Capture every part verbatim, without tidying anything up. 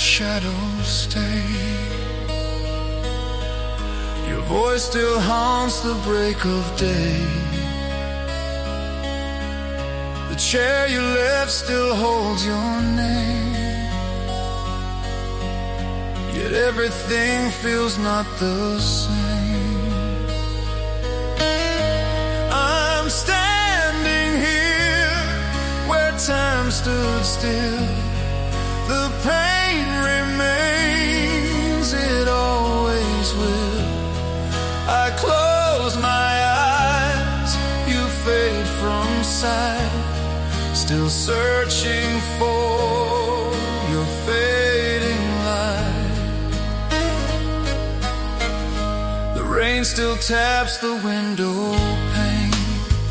shadows stay. Your voice still haunts the break of day. The chair you left still holds your name. Yet everything feels not the same. I'm standing here where time stood still. The pain remains, it always will. I close my eyes, you fade from sight. Still searching for your fading light. The rain still taps the window pane.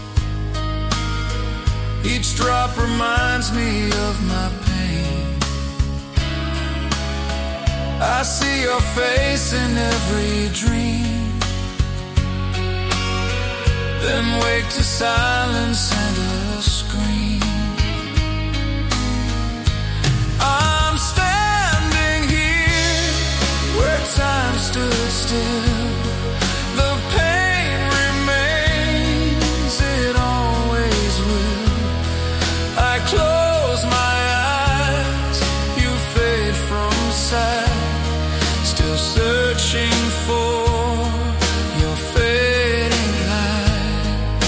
Each drop reminds me of my pain. I see your face in every dream, then wake to silence and a scream. I'm standing here where time stood still. The pain remains, it always will. I close my eyes, you fade from sight. Still searching for your fading light.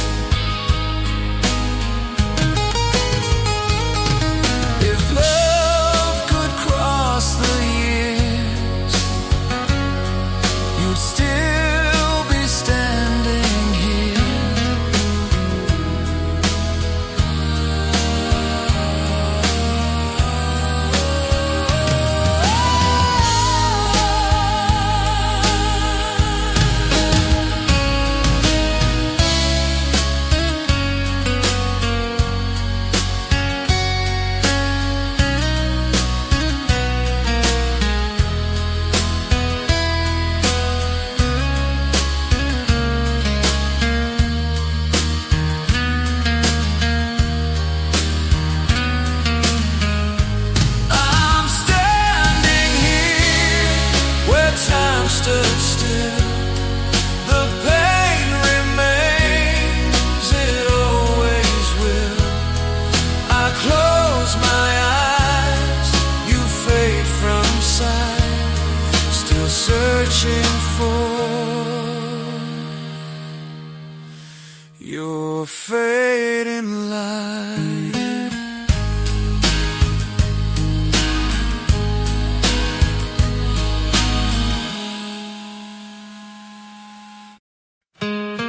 If love could cross the years, you'd still be standing here. I'm standing here where time stood still.